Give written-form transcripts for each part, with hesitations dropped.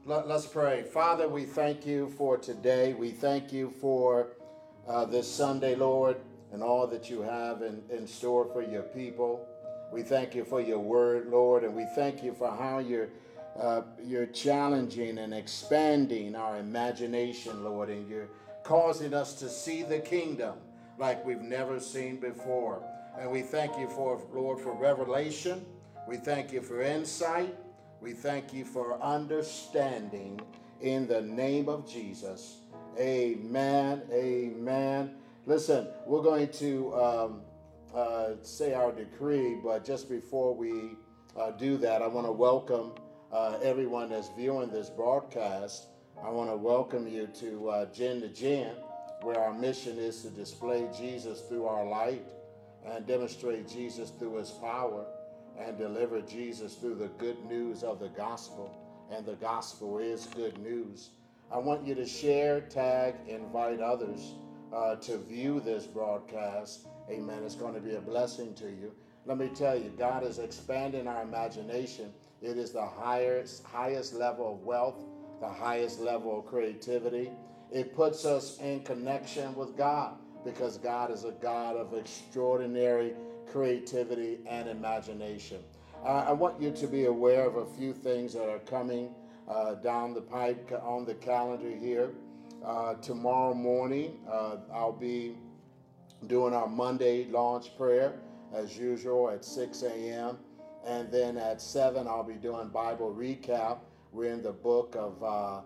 Let's pray. Father, we thank you for today. We thank you for this Sunday, Lord, and all that you have in store for your people. We thank you for your word, Lord, and we thank you for how you're challenging and expanding our imagination, Lord, and you're causing us to see the kingdom like we've never seen before. And we thank you for, Lord, for revelation. We thank you for insight. We thank you for understanding in the name of Jesus. Amen. Amen. Listen, we're going to say our decree, but just before we do that, I want to welcome everyone that's viewing this broadcast. I want to welcome you to Gen to Gen, where our mission is to display Jesus through our light and demonstrate Jesus through his power and deliver Jesus through the good news of the gospel. And the gospel is good news. I want you to share, tag, invite others to view this broadcast. Amen. It's going to be a blessing to you. Let me tell you, God is expanding our imagination. It is the highest level of wealth, the highest level of creativity. It puts us in connection with God because God is a God of extraordinary creativity and imagination. I want you to be aware of a few things that are coming down the pipe on the calendar here. Tomorrow morning, I'll be doing our Monday launch prayer as usual at 6 a.m. And then at 7, I'll be doing Bible recap. We're in the book of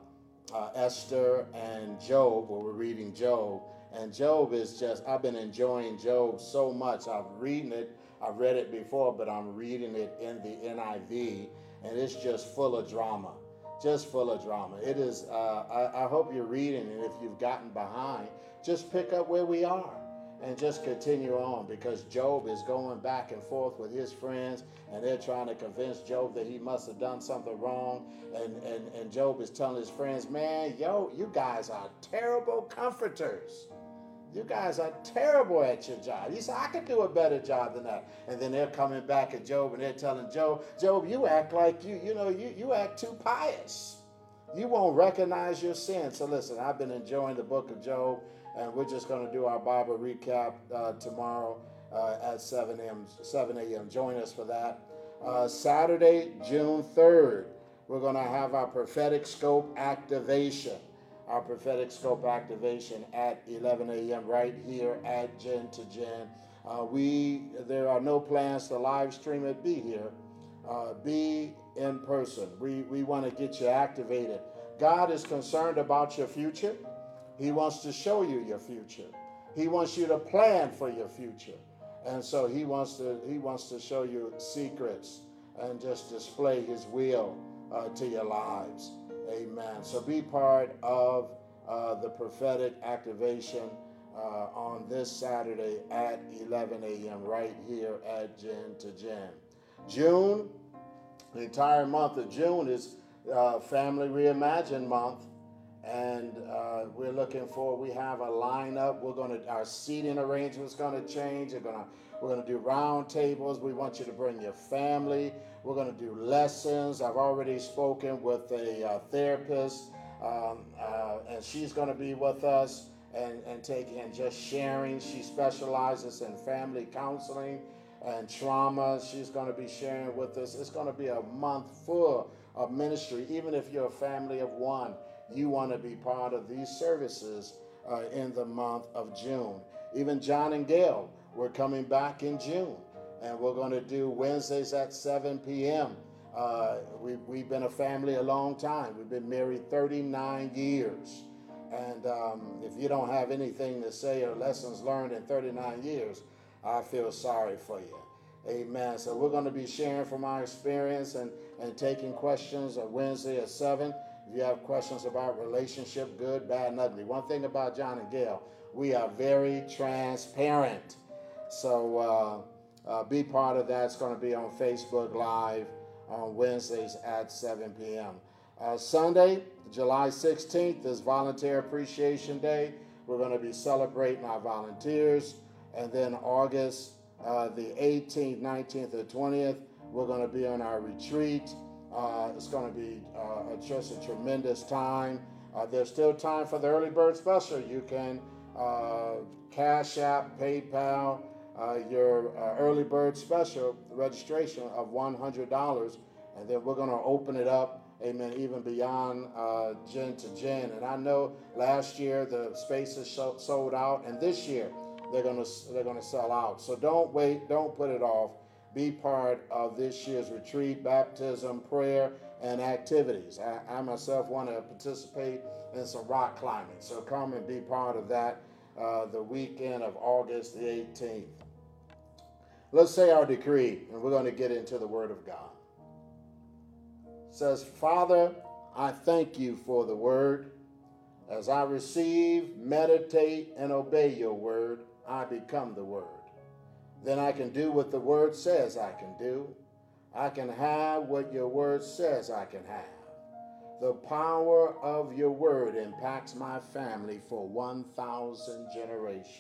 Esther and Job, where we're reading Job. And Job is just, I've been enjoying Job so much. I've read it before, but I'm reading it in the NIV, and it's just full of drama. Just full of drama. It is, I hope you're reading, and if you've gotten behind, just pick up where we are and just continue on, because Job is going back and forth with his friends, and they're trying to convince Job that he must have done something wrong. And Job is telling his friends, man, you guys are terrible comforters. You guys are terrible at your job. He said, I could do a better job than that. And then they're coming back at Job, and they're telling Job, you act like you act too pious. You won't recognize your sin. So listen, I've been enjoying the book of Job, and we're just going to do our Bible recap tomorrow at 7 a.m. Join us for that. Saturday, June 3rd, we're going to have our prophetic scope activation. Our prophetic scope activation at 11 a.m. right here at Gen to Gen. There are no plans to live stream it. Be here. Be in person. We want to get you activated. God is concerned about your future. He wants to show you your future. He wants you to plan for your future. And so he wants to show you secrets and just display his will to your lives. Amen. So be part of the prophetic activation on this Saturday at 11 a.m. right here at Gen to Gen. June, the entire month of June is Family Reimagined Month. And we have a lineup. Our seating arrangement's going to change. We're going to do round tables. We want you to bring your family. We're going to do lessons. I've already spoken with a therapist, and she's going to be with us and just sharing. She specializes in family counseling and trauma. She's going to be sharing with us. It's going to be a month full of ministry. Even if you're a family of one, you want to be part of these services in the month of June. Even John and Gail, we're coming back in June, and we're going to do Wednesdays at 7 p.m. We've been a family a long time. We've been married 39 years. And if you don't have anything to say or lessons learned in 39 years, I feel sorry for you. Amen. So we're going to be sharing from our experience and taking questions on Wednesday at 7. If you have questions about relationship, good, bad, and ugly. One thing about John and Gail, we are very transparent. So be part of that. It's going to be on Facebook Live on Wednesdays at 7 p.m. Sunday, July 16th is Volunteer Appreciation Day. We're going to be celebrating our volunteers. And then August the 18th, 19th, and 20th, we're going to be on our retreat It's going to be just a tremendous time. There's still time for the early bird special. You can Cash App, PayPal, your early bird special registration of $100, and then we're going to open it up, amen, even beyond gen to gen. And I know last year the spaces sold out, and this year they're going to sell out. So don't wait, don't put it off. Be part of this year's retreat, baptism, prayer, and activities. I myself want to participate in some rock climbing, so come and be part of that the weekend of August the 18th. Let's say our decree, and we're going to get into the Word of God. It says, Father, I thank you for the Word. As I receive, meditate, and obey your Word, I become the Word. Then I can do what the Word says I can do. I can have what your Word says I can have. The power of your Word impacts my family for 1,000 generations.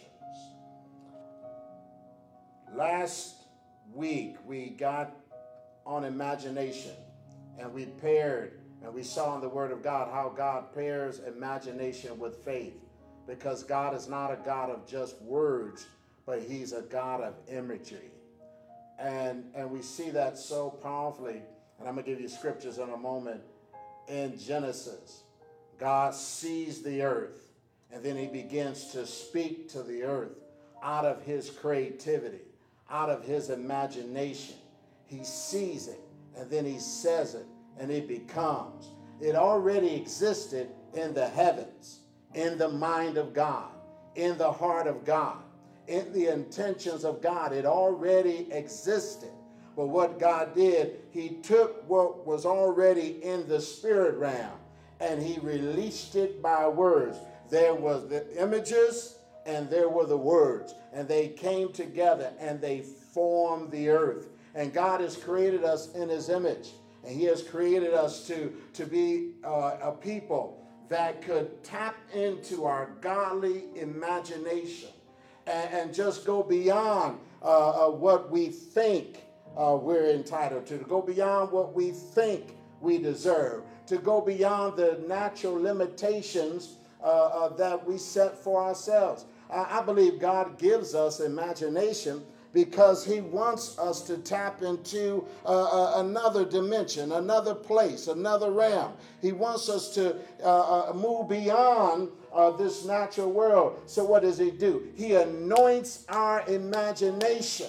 Last week, we got on imagination, and we paired, and we saw in the Word of God how God pairs imagination with faith, because God is not a God of just words, but he's a God of imagery. And we see that so powerfully, and I'm going to give you scriptures in a moment. In Genesis, God sees the earth, and then he begins to speak to the earth out of his creativity, out of his imagination. He sees it, and then he says it, and it becomes. It already existed in the heavens, in the mind of God, in the heart of God, in the intentions of God. It already existed. But what God did, he took what was already in the spirit realm and he released it by words. There was the images and there were the words, and they came together and they formed the earth. And God has created us in his image, and he has created us to be a people that could tap into our godly imagination and just go beyond what we think we're entitled to go beyond what we think we deserve, to go beyond the natural limitations that we set for ourselves. I believe God gives us imagination because he wants us to tap into another dimension, another place, another realm. He wants us to move beyond this natural world. So what does he do? He anoints our imagination.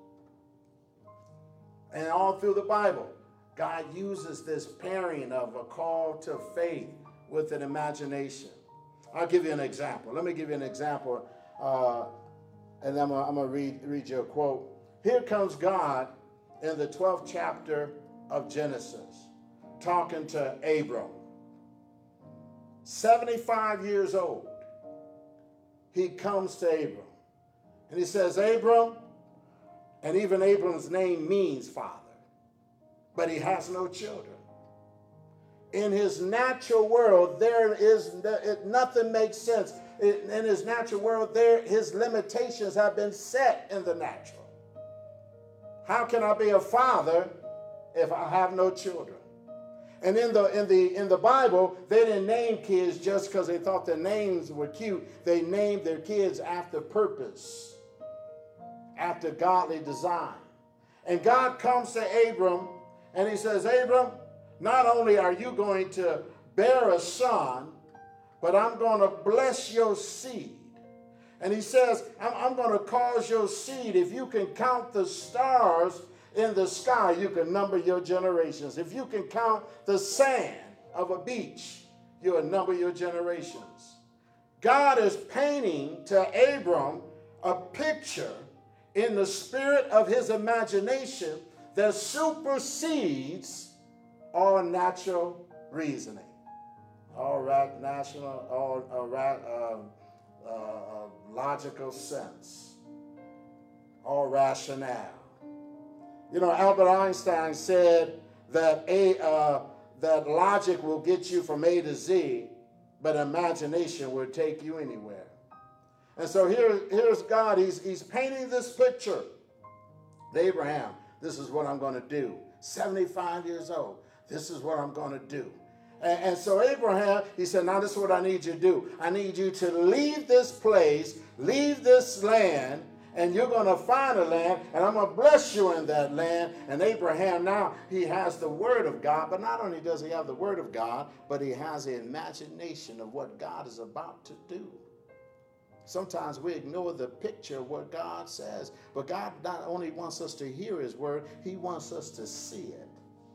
And all through the Bible, God uses this pairing of a call to faith with an imagination. I'll give you an example. Let me give you an example, and I'm going to read you a quote. Here comes God in the 12th chapter of Genesis, talking to Abram. 75 years old, he comes to Abram, and he says, Abram, and even Abram's name means father, but he has no children. In his natural world, nothing makes sense. In his natural world, his limitations have been set in the natural. How can I be a father if I have no children? And in the Bible, they didn't name kids just because they thought their names were cute. They named their kids after purpose, after godly design. And God comes to Abram and he says, Abram, not only are you going to bear a son, but I'm going to bless your seed. And he says, I'm going to cause your seed. If you can count the stars in the sky, you can number your generations. If you can count the sand of a beach, you'll number your generations. God is painting to Abram a picture in the spirit of his imagination that supersedes all natural reasoning, all logical sense, all rationale. You know, Albert Einstein said that that logic will get you from A to Z, but imagination will take you anywhere. And so here's God. He's painting this picture. Abraham, this is what I'm going to do. 75 years old. This is what I'm going to do. And so Abraham, he said, now this is what I need you to do. I need you to leave this place, leave this land, and you're going to find a land, and I'm going to bless you in that land. And Abraham, now he has the word of God, but not only does he have the word of God, but he has the imagination of what God is about to do. Sometimes we ignore the picture of what God says, but God not only wants us to hear his word, he wants us to see it.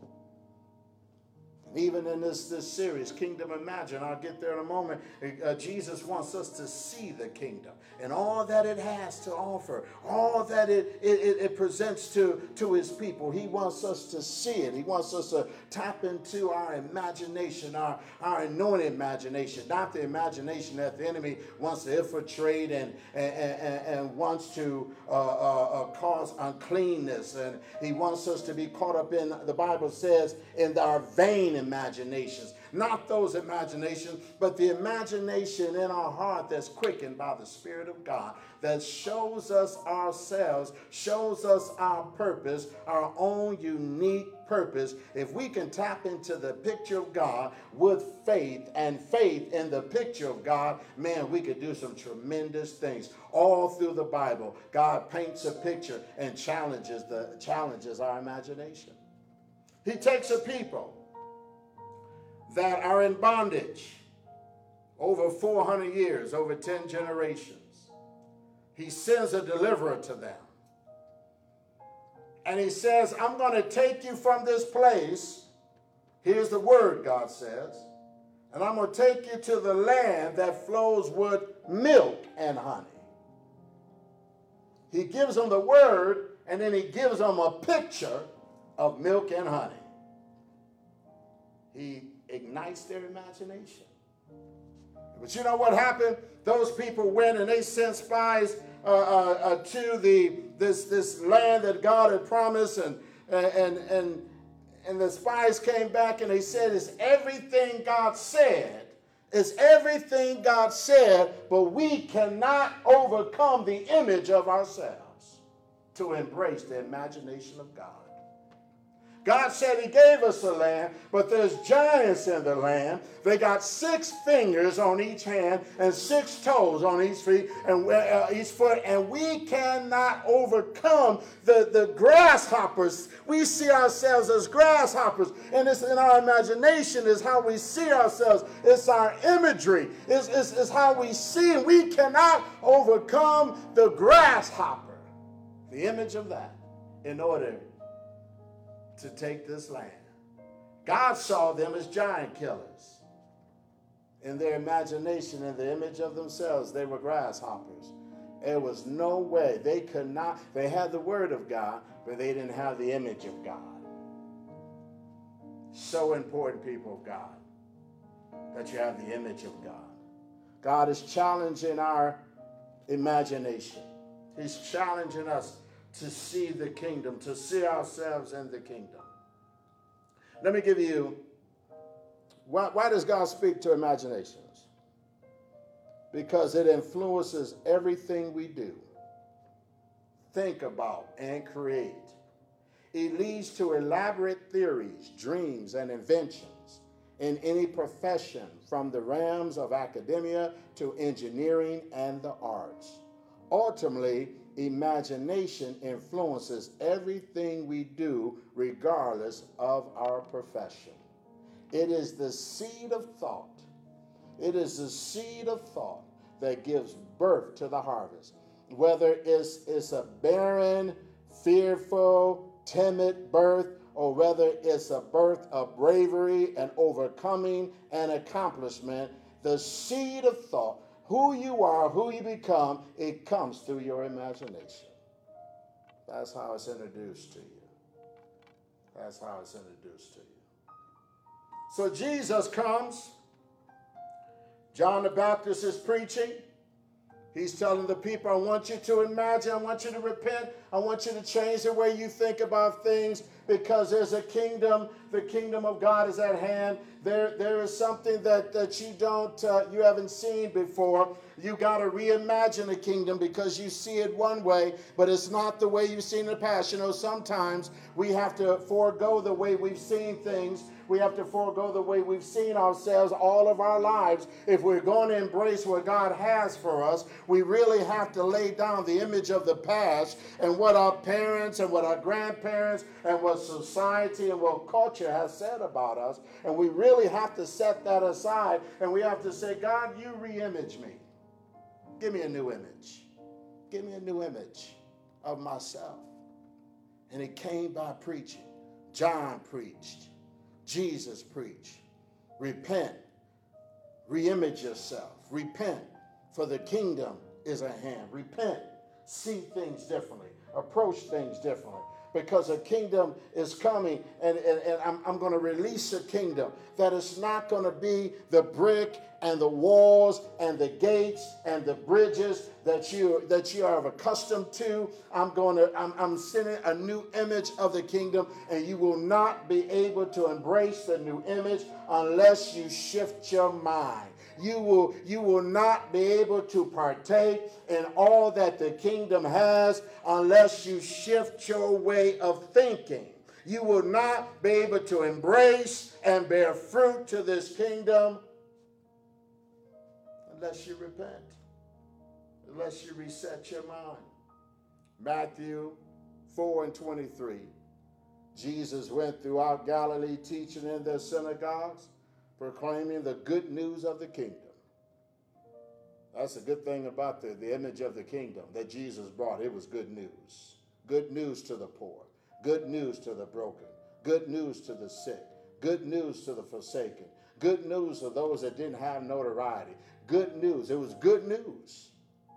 Even in this series, Kingdom Imagine, I'll get there in a moment, Jesus wants us to see the kingdom and all that it has to offer, all that it presents to his people. He wants us to see it. He wants us to tap into our imagination, our anointed imagination, not the imagination that the enemy wants to infiltrate and wants to cause uncleanness. And he wants us to be caught up in, the Bible says, in our vain imaginations. Not those imaginations, but the imagination in our heart that's quickened by the Spirit of God, that shows us ourselves, shows us our purpose, our own unique purpose. If we can tap into the picture of God with faith, and faith in the picture of God, man, we could do some tremendous things. All through the Bible, God paints a picture and challenges our imagination. He takes a people that are in bondage over 400 years, over 10 generations. He sends a deliverer to them. And he says, I'm going to take you from this place. Here's the word, God says. And I'm going to take you to the land that flows with milk and honey. He gives them the word, and then he gives them a picture of milk and honey. He ignites their imagination. But you know what happened? Those people went and they sent spies to this land that God had promised, and the spies came back and they said, it's everything God said. It's everything God said, but we cannot overcome the image of ourselves to embrace the imagination of God. God said he gave us a land, but there's giants in the land. They got 6 fingers on each hand and 6 toes on each feet and each foot, and we cannot overcome the grasshoppers. We see ourselves as grasshoppers, and it's in our imagination is how we see ourselves. It's our imagery. It's how we see, and we cannot overcome the grasshopper, the image of that, in order to take this land. God saw them as giant killers. In their imagination, in the image of themselves, they were grasshoppers. There was no way. They could not. They had the word of God, but they didn't have the image of God. So important, people of God, that you have the image of God. God is challenging our imagination. He's challenging us to see the kingdom, to see ourselves in the kingdom. Let me give you, why does God speak to imaginations? Because it influences everything we do, think about, and create. It leads to elaborate theories, dreams, and inventions in any profession, from the realms of academia to engineering and the arts. Ultimately, imagination influences everything we do regardless of our profession. It is the seed of thought. It is the seed of thought that gives birth to the harvest. Whether it's a barren, fearful, timid birth, or whether it's a birth of bravery and overcoming and accomplishment, the seed of thought, who you are, who you become, it comes through your imagination. That's how it's introduced to you. That's how it's introduced to you. So Jesus comes. John the Baptist is preaching. He's telling the people, I want you to imagine, I want you to repent, I want you to change the way you think about things, because there's a kingdom, the kingdom of God is at hand. There is something that you haven't seen before. You got to reimagine the kingdom because you see it one way, but it's not the way you've seen in the past. You know, sometimes we have to forego the way we've seen things. We have to forego the way we've seen ourselves all of our lives. If we're going to embrace what God has for us, we really have to lay down the image of the past and what our parents and what our grandparents and what society and what culture has said about us. And we really have to set that aside, and we have to say, God, you re-image me. Give me a new image. Give me a new image of myself. And it came by preaching. John preached. Jesus preached. Repent. Re-image yourself. Repent, for the kingdom is at hand. Repent. See things differently. Approach things differently. Because a kingdom is coming, and I'm going to release a kingdom that is not going to be the brick and the walls and the gates and the bridges that you are accustomed to. I'm sending a new image of the kingdom, and you will not be able to embrace the new image unless you shift your mind. You will not be able to partake in all that the kingdom has unless you shift your way of thinking. You will not be able to embrace and bear fruit to this kingdom unless you repent, unless you reset your mind. Matthew 4:23. Jesus went throughout Galilee teaching in their synagogues, proclaiming the good news of the kingdom. That's a good thing about the image of the kingdom that Jesus brought. It was good news. Good news to the poor. Good news to the broken. Good news to the sick. Good news to the forsaken. Good news to those that didn't have notoriety. Good news. It was good news.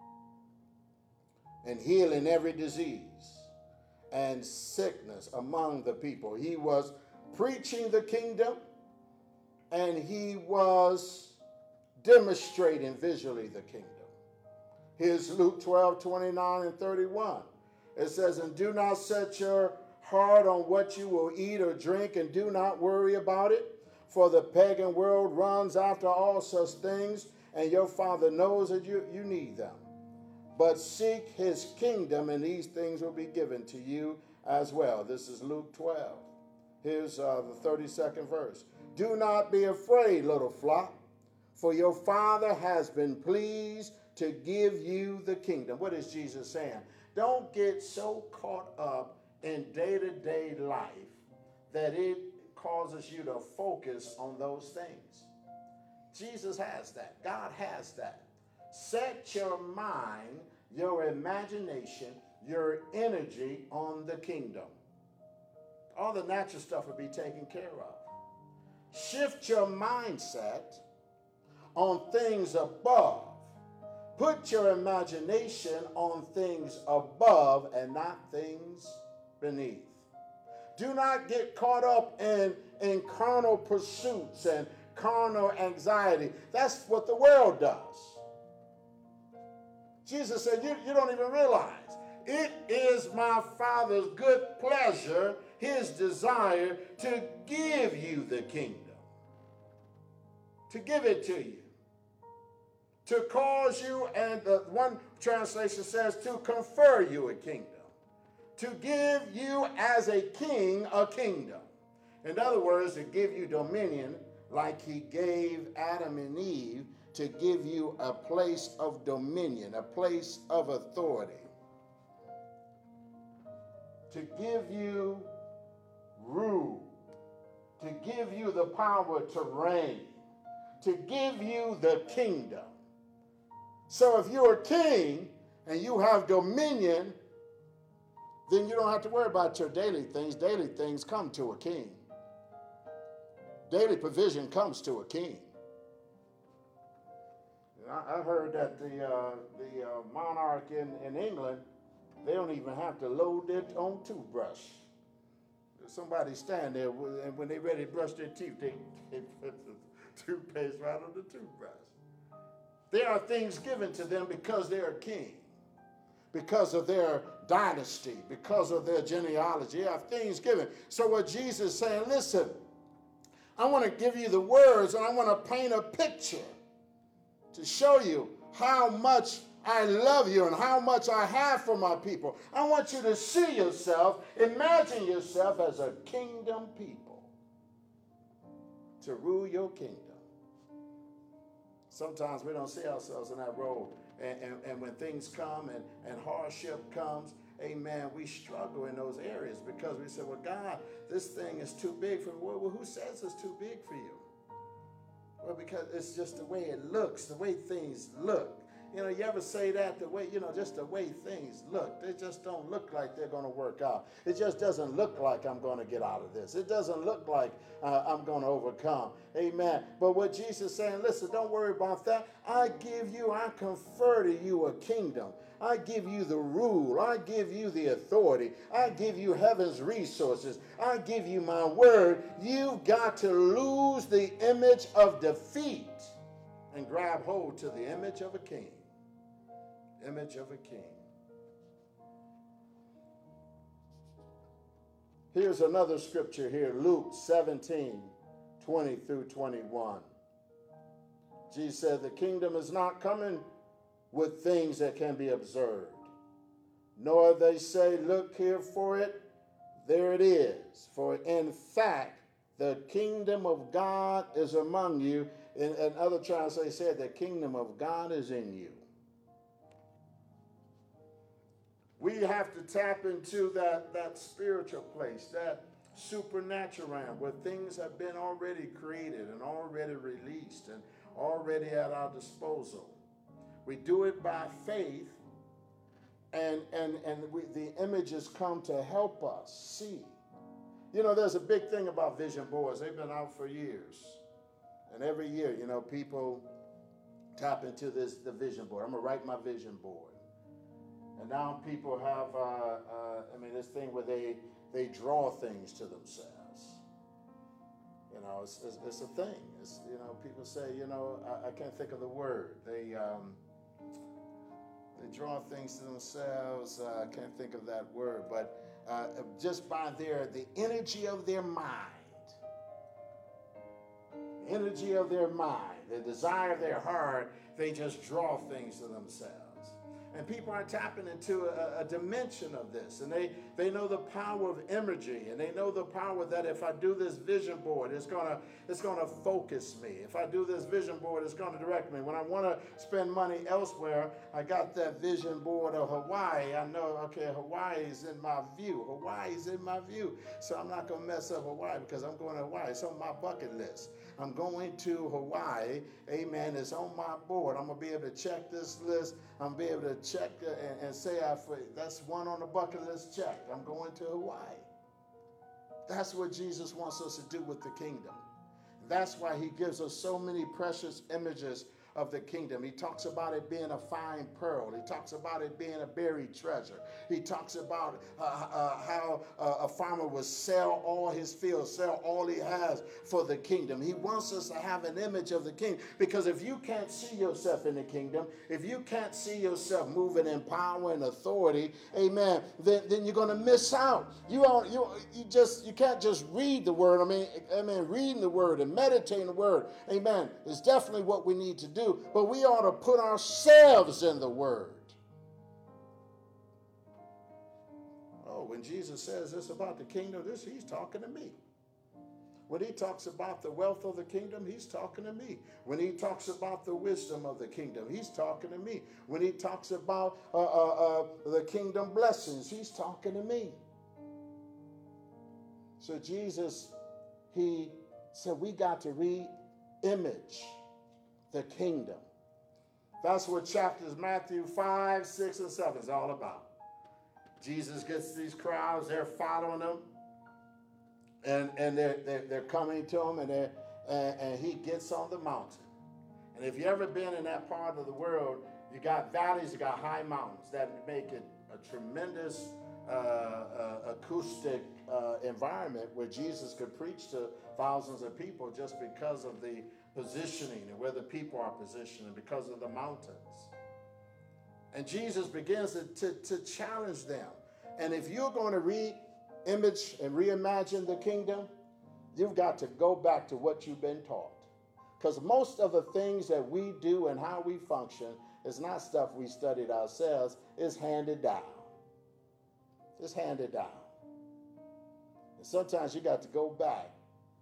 And healing every disease and sickness among the people. He was preaching the kingdom, and he was demonstrating visually the kingdom. Here's Luke 12:29 and 31. It says, and do not set your heart on what you will eat or drink, and do not worry about it, for the pagan world runs after all such things, and your Father knows that you need them. But seek his kingdom, and these things will be given to you as well. This is Luke 12. Here's the 32nd verse. Do not be afraid, little flock, for your Father has been pleased to give you the kingdom. What is Jesus saying? Don't get so caught up in day-to-day life that it causes you to focus on those things. Jesus has that. God has that. Set your mind, your imagination, your energy on the kingdom. All the natural stuff will be taken care of. Shift your mindset on things above. Put your imagination on things above and not things beneath. Do not get caught up in carnal pursuits and carnal anxiety. That's what the world does. Jesus said, you don't even realize. It is my Father's good pleasure, his desire, to give you the kingdom. To give it to you. To cause you, and the one translation says, to confer you a kingdom. To give you as a king a kingdom. In other words, to give you dominion like he gave Adam and Eve, to give you a place of dominion, a place of authority. To give you rule. To give you the power to reign. To give you the kingdom. So if you're a king and you have dominion, then you don't have to worry about your daily things. Daily things come to a king. Daily provision comes to a king. I heard that the monarch in England, they don't even have to load their own toothbrush. Somebody stand there, and when they're ready to brush their teeth, they put the toothpaste right on the toothbrush. There are things given to them because they're a king, because of their dynasty, because of their genealogy. There are things given. So what Jesus is saying, listen, I want to give you the words, and I want to paint a picture to show you how much I love you and how much I have for my people. I want you to see yourself, imagine yourself as a kingdom people. to rule your kingdom. Sometimes we don't see ourselves in that role. And when things come and hardship comes, amen, we struggle in those areas because we say, well, God, this thing is too big for me. Well, who says it's too big for you? Well, because it's just the way it looks, the way things look. You know, you ever say that, the way, just the way things look. They just don't look like they're going to work out. It just doesn't look like I'm going to get out of this. It doesn't look like I'm going to overcome. Amen. But what Jesus is saying, listen, don't worry about that. I confer to you a kingdom. I give you the rule. I give you the authority. I give you heaven's resources. I give you my word. You've got to lose the image of defeat and grab hold to the image of a king. Image of a king. Here's another scripture here, Luke 17:20 through 21. Jesus said, the kingdom is not coming with things that can be observed, nor they say, look here for it, there it is. For in fact, the kingdom of God is among you. In other translations said, the kingdom of God is in you. We have to tap into that spiritual place, that supernatural realm where things have been already created and already released and already at our disposal. We do it by faith, and the images come to help us see. You know, there's a big thing about vision boards. They've been out for years. And every year, people tap into the vision board. I'm going to write my vision board. And now people have, this thing where they draw things to themselves. It's a thing. It's, people say, I can't think of the word. They draw things to themselves. I can't think of that word. But just by the energy of their mind, the desire of their heart, they just draw things to themselves. And people are tapping into a dimension of this. And they know the power of imagery. And they know the power that if I do this vision board, it's gonna focus me. If I do this vision board, it's going to direct me. When I want to spend money elsewhere, I got that vision board of Hawaii. I know, okay, Hawaii is in my view. Hawaii is in my view. So I'm not going to mess up Hawaii because I'm going to Hawaii. It's on my bucket list. I'm going to Hawaii. Amen. It's on my board. I'm going to be able to check this list. I'm going to be able to check and say, that's one on the bucket list check. I'm going to Hawaii. That's what Jesus wants us to do with the kingdom. That's why he gives us so many precious images of the kingdom. He talks about it being a fine pearl. He talks about it being a buried treasure. He talks about how a farmer will sell all his fields, sell all he has for the kingdom. He wants us to have an image of the king, because if you can't see yourself in the kingdom, if you can't see yourself moving in power and authority, amen, then you're going to miss out. You can't just read the word. Reading the word and meditating the word, amen, is definitely what we need to do. But we ought to put ourselves in the word. Oh, when Jesus says this about the kingdom, he's talking to me. When he talks about the wealth of the kingdom, he's talking to me. When he talks about the wisdom of the kingdom, he's talking to me. When he talks about the kingdom blessings, he's talking to me. So Jesus, he said we got to re-image the kingdom. That's what chapters Matthew 5, 6, and 7 is all about. Jesus gets these crowds, they're following him, and they're coming to him, and he gets on the mountain. And if you've ever been in that part of the world, you got valleys, you got high mountains that make it a tremendous acoustic environment where Jesus could preach to thousands of people just because of the positioning and where the people are positioned and because of the mountains. And Jesus begins to challenge them. And if you're going to re-image and reimagine the kingdom, you've got to go back to what you've been taught. Because most of the things that we do and how we function is not stuff we studied ourselves. It's handed down. It's handed down. And sometimes you got to go back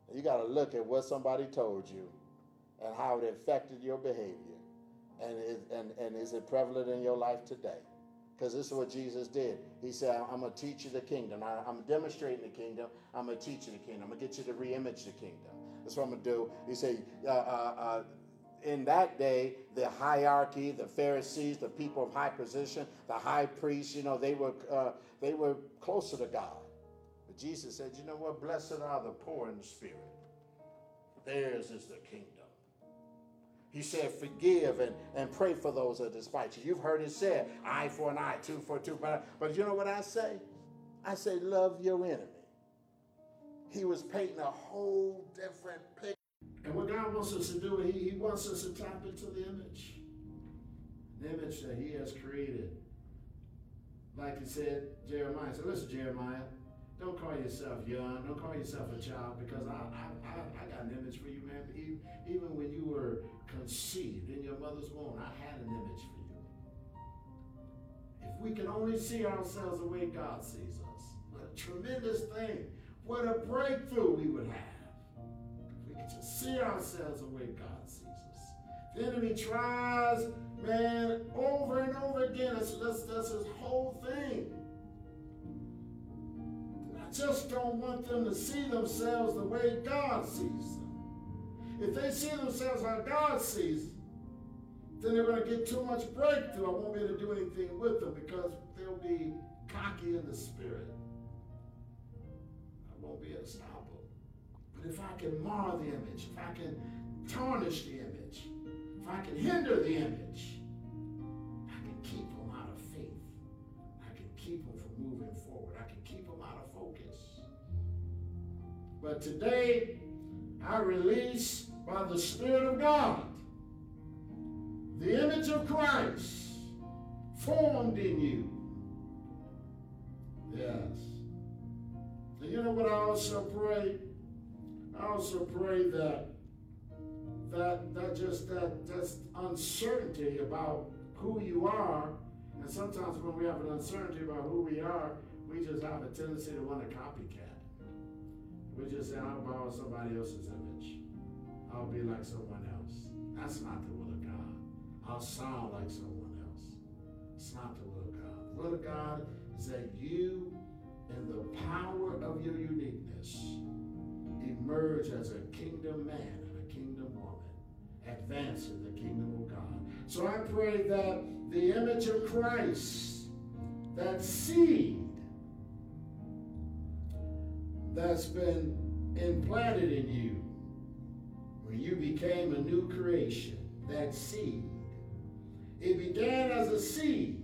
You got to look at what somebody told you and how it affected your behavior. And is it prevalent in your life today? Because this is what Jesus did. He said, I'm going to teach you the kingdom. I'm demonstrating the kingdom. I'm going to teach you the kingdom. I'm going to get you to re-image the kingdom. That's what I'm going to do. He said, in that day, the hierarchy, the Pharisees, the people of high position, the high priests, they were closer to God. But Jesus said, you know what? Blessed are the poor in the spirit. Theirs is the kingdom. He said, forgive and pray for those that despite you. You've heard it said, eye for an eye, tooth for a tooth. But you know what I say? I say, love your enemy. He was painting a whole different picture. And what God wants us to do, he wants us to tap into the image that he has created. Like he said, Jeremiah said, listen, Jeremiah, don't call yourself young. Don't call yourself a child, because I got an image for you, man. Even when you were conceived in your mother's womb, I had an image for you. If we can only see ourselves the way God sees us, what a tremendous thing. What a breakthrough we would have. If we could just see ourselves the way God sees us. The enemy tries, man, over and over again. That's his whole thing. I just don't want them to see themselves the way God sees them. If they see themselves how God sees them, then they're going to get too much breakthrough. I won't be able to do anything with them because they'll be cocky in the spirit. I won't be able to stop them. But if I can mar the image, if I can tarnish the image, if I can hinder the image, I can keep them out of faith. I can keep them from moving forward. I can keep them out of focus. But today, I release by the Spirit of God the image of Christ formed in you. Yes. And you know what I also pray? I also pray that uncertainty about who you are, and sometimes when we have an uncertainty about who we are, we just have a tendency to want to copycat. We just say, I'll borrow somebody else's image. I'll be like someone else. That's not the will of God. I'll sound like someone else. It's not the will of God. The will of God is that you, in the power of your uniqueness, emerge as a kingdom man and a kingdom woman, advancing the kingdom of God. So I pray that the image of Christ, that seed that's been implanted in you when you became a new creation, that seed, it began as a seed.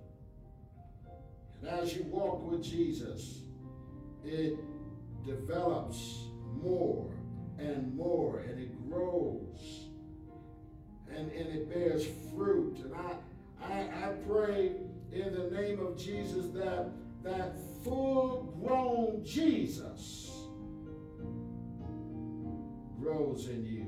And as you walk with Jesus, it develops more and more, and it grows, and it bears fruit. And I pray in the name of Jesus that full-grown Jesus grows in you.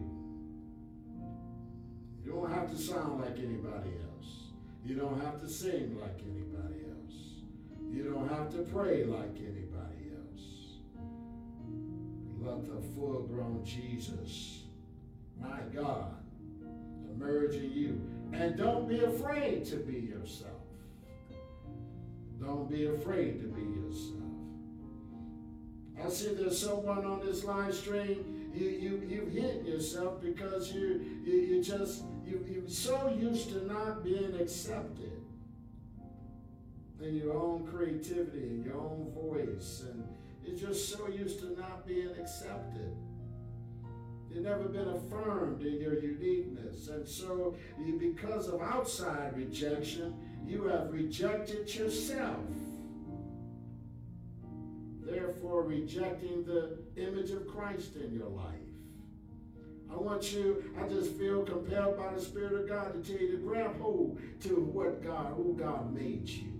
You don't have to sound like anybody else. You don't have to sing like anybody else. You don't have to pray like anybody else. Let the full-grown Jesus, my God, emerge in you. And don't be afraid to be yourself. Don't be afraid to be yourself. I see there's someone on this live stream, you've hidden yourself because you're so used to not being accepted in your own creativity and your own voice, and you're just so used to not being accepted. You've never been affirmed in your uniqueness, and so because of outside rejection, you have rejected yourself, therefore rejecting the image of Christ in your life. I just feel compelled by the Spirit of God to tell you to grab hold to who God made you.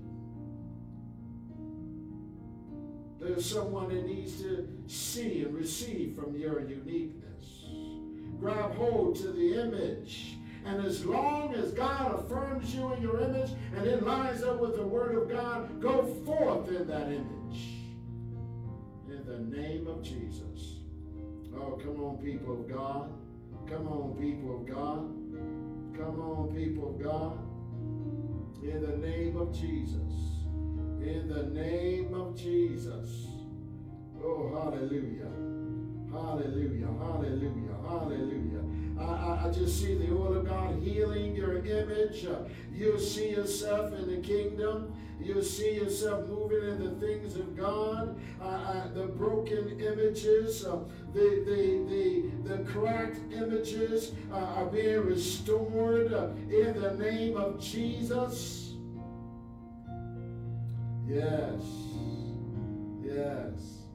There's someone that needs to see and receive from your uniqueness. Grab hold to the image. And as long as God affirms you in your image and it lines up with the Word of God, go forth in that image. In the name of Jesus. Oh, come on, people of God. Come on, people of God. Come on, people of God. In the name of Jesus. In the name of Jesus. Oh, hallelujah. Hallelujah. Hallelujah. Hallelujah. I just see the oil of God healing your image. You'll see yourself in the kingdom. You'll see yourself moving in the things of God. The broken images, the cracked images are being restored in the name of Jesus. Yes. Yes.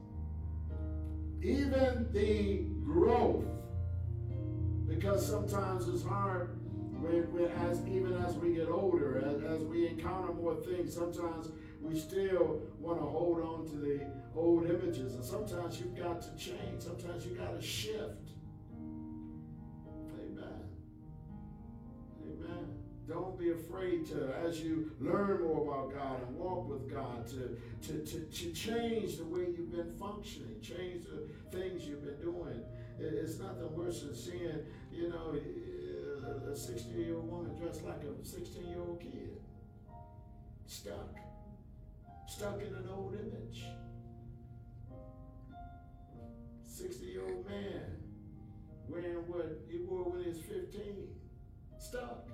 Even the growth, because sometimes it's hard even as we get older, as we encounter more things, sometimes we still want to hold on to the old images, and sometimes you've got to change. Sometimes you got to shift. Amen. Amen. Don't be afraid to, as you learn more about God and walk with God, to change the way you've been functioning, change the things you've been doing. It's nothing worse than seeing, a 60-year-old woman dressed like a 16-year-old kid. Stuck in an old image. 60-year-old man wearing what he wore when he was 15. Stuck.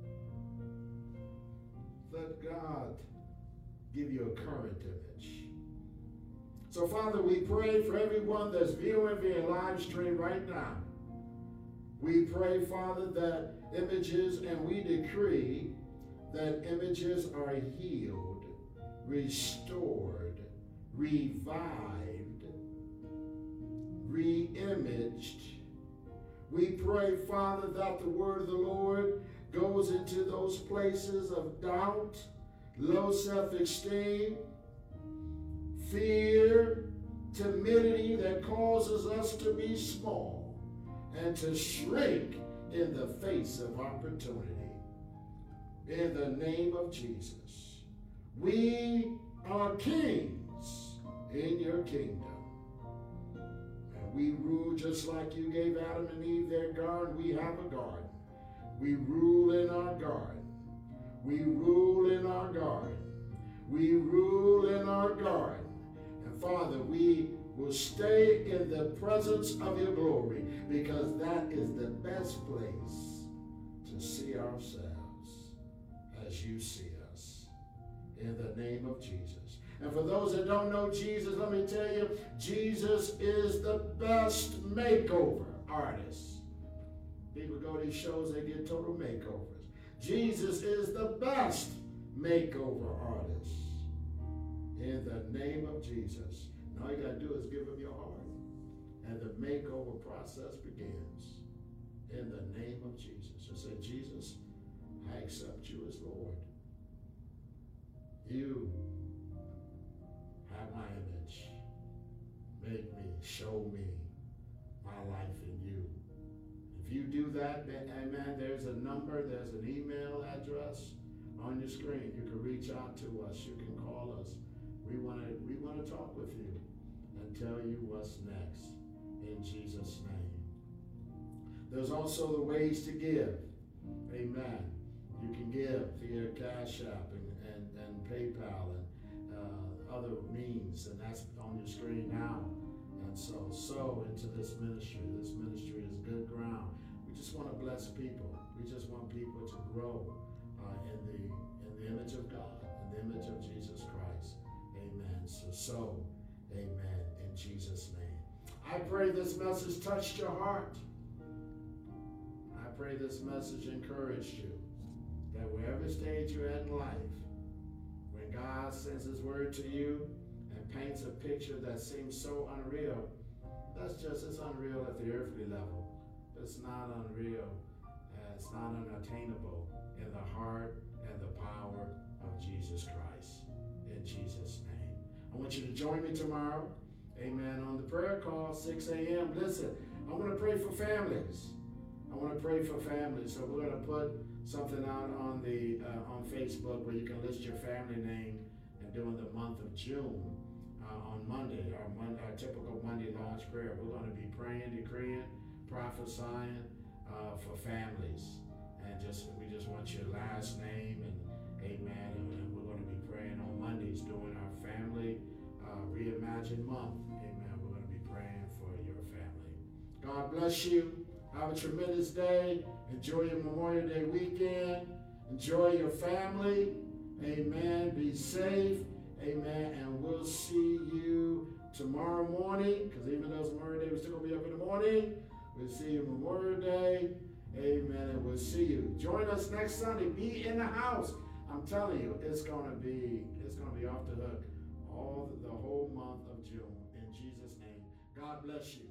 Let God give you a current image. So, Father, we pray for everyone that's viewing via live stream right now. We pray, Father, that images, and we decree that images are healed, restored, revived, re-imaged. We pray, Father, that the word of the Lord goes into those places of doubt, low self-esteem, fear, timidity that causes us to be small and to shrink in the face of opportunity. In the name of Jesus, we are kings in your kingdom. And we rule just like you gave Adam and Eve their garden. We have a garden. We rule in our garden. We rule in our garden. We rule in our garden. And Father, we will stay in the presence of your glory, because that is the best place to see ourselves as you see us. In the name of Jesus. And for those that don't know Jesus, let me tell you, Jesus is the best makeover artist. People go to these shows, they get total makeovers. Jesus is the best makeover artist. In the name of Jesus. And all you got to do is give him your heart. And the makeover process begins. In the name of Jesus. And say, Jesus, I accept you as Lord. You have my image. Make me, show me my life in you. If you do that, amen, there's a number, there's an email address on your screen. You can reach out to us. You can call us. We want to talk with you and tell you what's next in Jesus' name. There's also the ways to give. Amen. You can give via Cash App and PayPal and other means, and that's on your screen now. And so sow into this ministry. This ministry is good ground. We just want to bless people. We just want people to grow in the image of God, in the image of Jesus Christ. Amen. So, amen, in Jesus' name. I pray this message touched your heart. I pray this message encouraged you, that wherever stage you're at in life, when God sends his word to you and paints a picture that seems so unreal, it's unreal at the earthly level. It's not unreal. It's not unattainable in the heart and the power of Jesus Christ. In Jesus' name. I want you to join me tomorrow, amen, on the prayer call, 6 a.m. Listen, I want to pray for families. I want to pray for families. So we're going to put something out on on Facebook where you can list your family name, and during the month of June, on Monday, our typical Monday launch prayer. We're going to be praying, decreeing, prophesying for families. And we just want your last name and amen. And we're going to be praying on Mondays during our family Reimagine month. Amen. We're going to be praying for your family. God bless you. Have a tremendous day. Enjoy your Memorial Day weekend. Enjoy your family. Amen. Be safe. Amen. And we'll see you tomorrow morning. Because even though it's Memorial Day, we're still going to be up in the morning. We'll see you Memorial Day. Amen. And we'll see you. Join us next Sunday. Be in the house. I'm telling you, it's going to be off the hook the whole month of June. In Jesus' name. God bless you.